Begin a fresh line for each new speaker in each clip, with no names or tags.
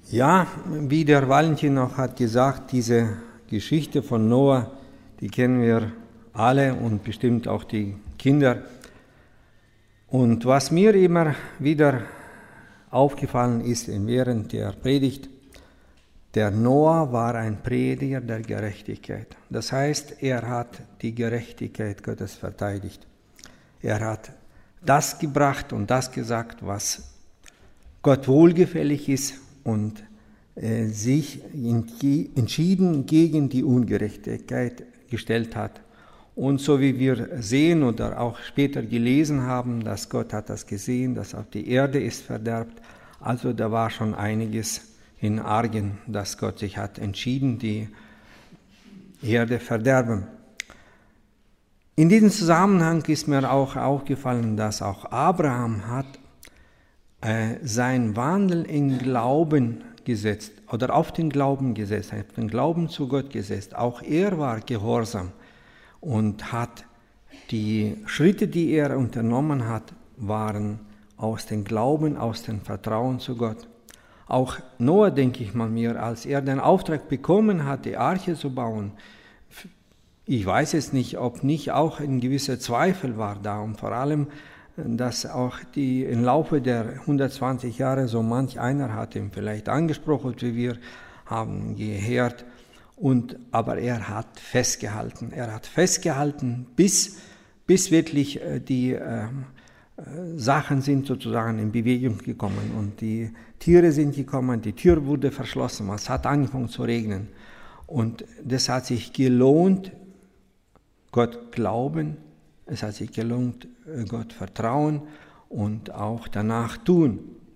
Ja, wie der Valentin noch hat gesagt, diese Geschichte von Noah, die kennen wir alle und bestimmt auch die Kinder. Und was mir immer wieder aufgefallen ist während der Predigt, der Noah war ein Prediger der Gerechtigkeit. Das heißt, er hat die Gerechtigkeit Gottes verteidigt. Er hat das gebracht und das gesagt, was Gott wohlgefällig ist und sich entschieden gegen die Ungerechtigkeit gestellt hat. Und so wie wir sehen oder auch später gelesen haben, dass Gott hat das gesehen, dass auch die Erde ist verderbt. Also da war schon einiges in Argen, dass Gott sich hat entschieden, die Erde verderben. In diesem Zusammenhang ist mir auch aufgefallen, dass auch Abraham hat sein Wandel in Glauben gesetzt oder auf den Glauben gesetzt, auf den Glauben zu Gott gesetzt. Auch er war gehorsam und hat die Schritte, die er unternommen hat, waren aus dem Glauben, aus dem Vertrauen zu Gott. Auch Noah, denke ich mal mir, als er den Auftrag bekommen hat, die Arche zu bauen, ich weiß es nicht, ob nicht auch ein gewisser Zweifel war da und vor allem, dass auch die im Laufe der 120 Jahre so manch einer hat ihn vielleicht angesprochen, wie wir haben gehört, aber er hat festgehalten. Er hat festgehalten, bis wirklich die Sachen sind sozusagen in Bewegung gekommen und die Tiere sind gekommen, die Tür wurde verschlossen, es hat angefangen zu regnen. Und das hat sich gelohnt, Gott glauben, es hat sich gelohnt, Gott vertrauen und auch danach tun.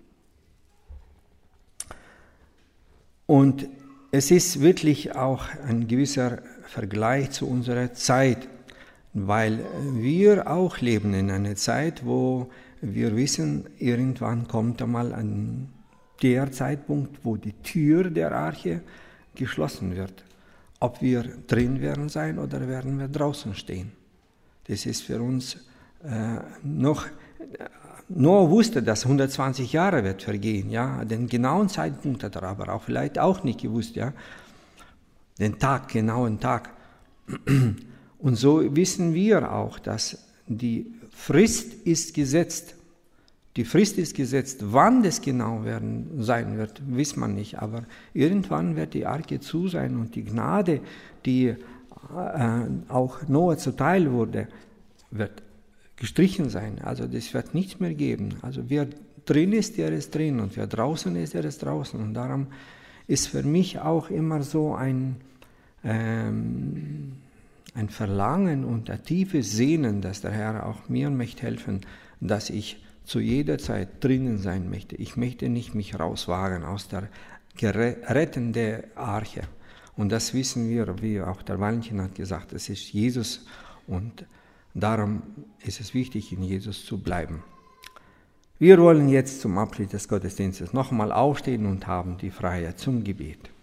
Und es ist wirklich auch ein gewisser Vergleich zu unserer Zeit, weil wir auch leben in einer Zeit, wo wir wissen, irgendwann kommt einmal der Zeitpunkt, wo die Tür der Arche geschlossen wird. Ob wir drin werden sein oder werden wir draußen stehen. Das ist für uns Noah wusste, dass 120 Jahre wird vergehen, ja. Den genauen Zeitpunkt hat er aber auch vielleicht auch nicht gewusst, ja. Den genauen Tag. Und so wissen wir auch, dass die Frist ist gesetzt. Die Frist ist gesetzt. Wann das genau sein wird, weiß man nicht. Aber irgendwann wird die Arche zu sein und die Gnade, die auch Noah zuteil wurde, wird gestrichen sein. Also das wird nichts mehr geben. Also wer drin ist, der ist drin und wer draußen ist, der ist draußen. Und darum ist für mich auch immer so ein Verlangen und ein tiefes Sehnen, dass der Herr auch mir möchte helfen, dass ich zu jeder Zeit drinnen sein möchte. Ich möchte nicht mich rauswagen aus der rettenden Arche. Und das wissen wir, wie auch der Valentin hat gesagt, es ist Jesus und darum ist es wichtig, in Jesus zu bleiben. Wir wollen jetzt zum Abschluss des Gottesdienstes nochmal aufstehen und haben die Freiheit zum Gebet.